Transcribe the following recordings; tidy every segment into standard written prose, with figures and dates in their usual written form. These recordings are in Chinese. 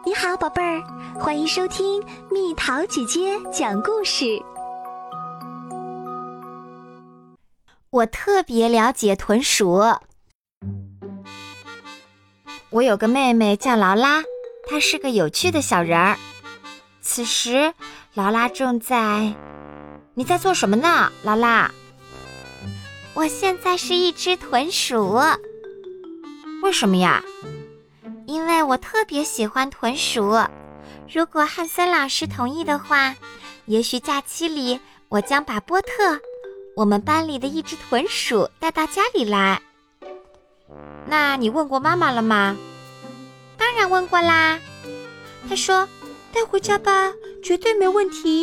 你好，宝贝儿，欢迎收听蜜桃姐姐讲故事。 我特别了解豚鼠。我有个妹妹叫劳拉，她是个有趣的小人儿。此时，劳拉正在……你在做什么呢，劳拉？我现在是一只豚鼠。为什么呀？因为我特别喜欢豚鼠。如果汉森老师同意的话，也许假期里我将把波特，我们班里的一只豚鼠带到家里来。那你问过妈妈了吗？当然问过啦。她说，带回家吧，绝对没问题。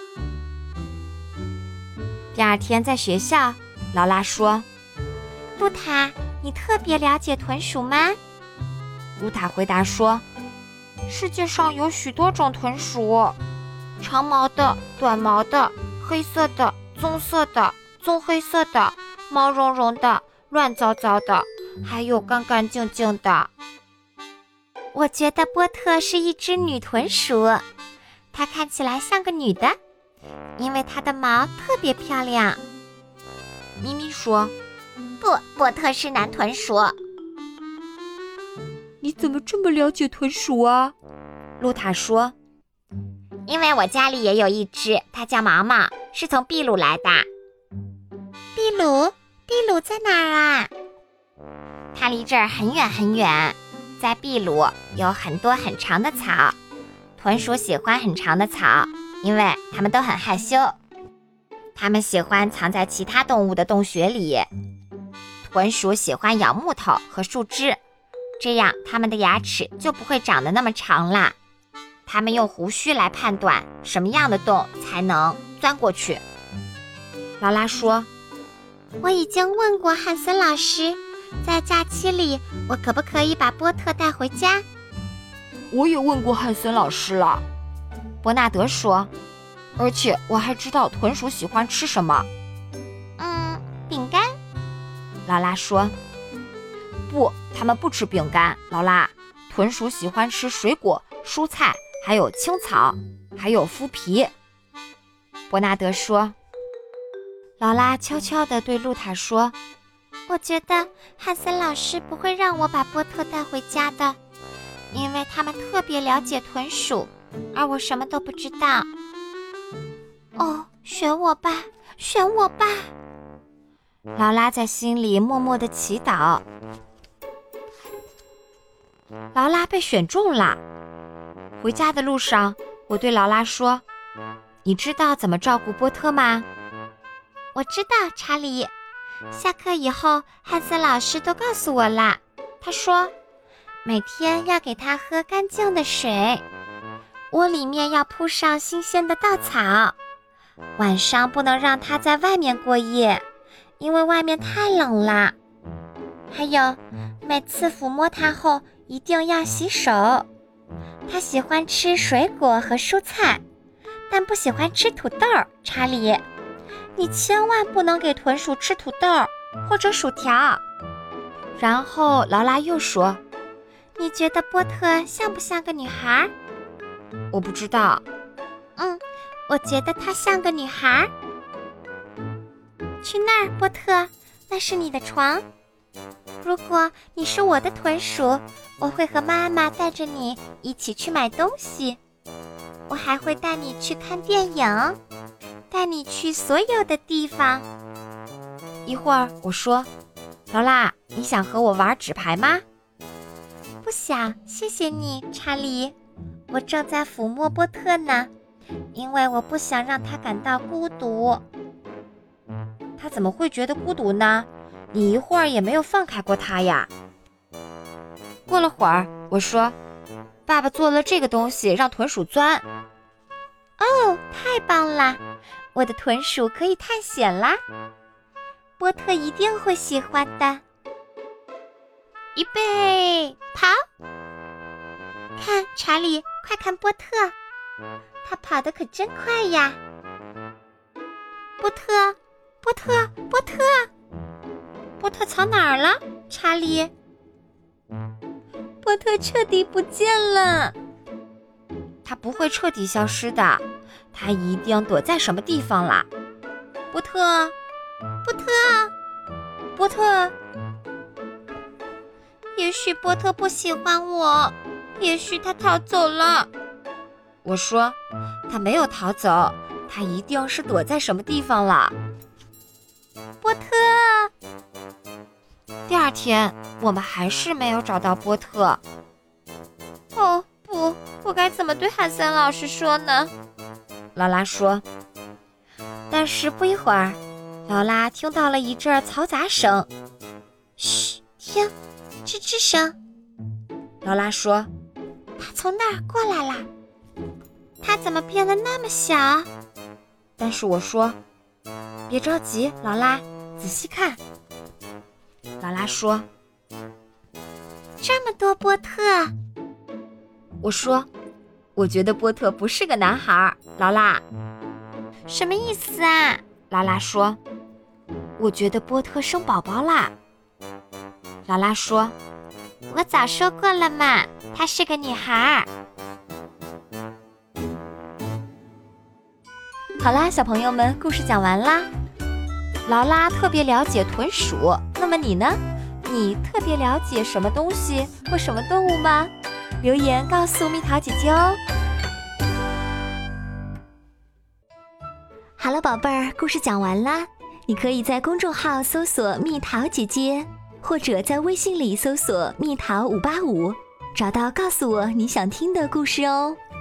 第二天在学校，劳拉说，露塔，你特别了解豚鼠吗？露塔回答说，世界上有许多种豚鼠，长毛的、短毛的、黑色的、棕色的、棕黑色的、毛茸茸的、乱糟糟的，还有干干净净的。我觉得波特是一只女豚鼠，她看起来像个女的，因为她的毛特别漂亮。咪咪说，不，波特是男豚鼠。你怎么这么了解豚鼠啊？露塔说，因为我家里也有一只，它叫毛毛，是从秘鲁来的。秘鲁？秘鲁在哪儿啊？它离这儿很远很远，在秘鲁有很多很长的草。豚鼠喜欢很长的草，因为它们都很害羞。它们喜欢藏在其他动物的洞穴里。豚鼠喜欢咬木头和树枝，这样它们的牙齿就不会长得那么长啦。它们用胡须来判断什么样的洞才能钻过去。劳拉说，我已经问过汉森老师，在假期里我可不可以把波特带回家？我也问过汉森老师了，伯纳德说，而且我还知道豚鼠喜欢吃什么。饼干。劳拉说，不，他们不吃饼干，劳拉，豚鼠喜欢吃水果、蔬菜，还有青草，还有麸皮。伯纳德说。劳拉悄悄地对露塔说，我觉得汉森老师不会让我把波特带回家的，因为他们特别了解豚鼠，而我什么都不知道。哦，选我吧，选我吧。劳拉在心里默默地祈祷。劳拉被选中了。回家的路上，我对劳拉说，你知道怎么照顾波特吗？我知道，查理。下课以后，汉森老师都告诉我啦。他说，每天要给他喝干净的水，窝里面要铺上新鲜的稻草，晚上不能让他在外面过夜，因为外面太冷了。还有，每次抚摸他后一定要洗手。他喜欢吃水果和蔬菜，但不喜欢吃土豆。查理，你千万不能给豚鼠吃土豆或者薯条。然后劳拉又说，你觉得波特像不像个女孩？我不知道。我觉得她像个女孩。去那儿，波特，那是你的床。如果你是我的豚鼠，我会和妈妈带着你一起去买东西。我还会带你去看电影，带你去所有的地方。一会儿我说，劳拉，你想和我玩纸牌吗？不想，谢谢你，查理。我正在抚摸波特呢，因为我不想让他感到孤独。他怎么会觉得孤独呢？你一会儿也没有放开过他呀。过了会儿，我说，爸爸做了这个东西让豚鼠钻。哦，太棒了，我的豚鼠可以探险啦。波特一定会喜欢的。预备，跑！看，查理，快看波特，他跑得可真快呀。波特，波特，波特，波特藏哪儿了？查理，波特彻底不见了。 它不会彻底消失的，它一定躲在什么地方啦。波特，波特，波特。也许波特不喜欢我，也许他逃走了。我说，他没有逃走，他一定是躲在什么地方了。波特。第二天，我们还是没有找到波特。哦不，我该怎么对汉森老师说呢？劳拉说。但是不一会儿，劳拉听到了一阵嘈杂声。嘘，听，吱吱声。劳拉说，他从那儿过来了。他怎么变得那么小？但是我说，别着急，劳拉，仔细看。劳拉说，这么多波特。我说，我觉得波特不是个男孩。劳拉，什么意思啊？劳拉说，我觉得波特生宝宝啦。劳拉说，我早说过了嘛，她是个女孩。好啦，小朋友们，故事讲完啦。劳拉特别了解豚鼠，那么你呢？你特别了解什么东西或什么动物吗？留言告诉蜜桃姐姐哦。 好了，宝贝儿，故事讲完啦。你可以在公众号搜索蜜桃姐姐，或者在微信里搜索蜜桃585，找到告诉我你想听的故事哦。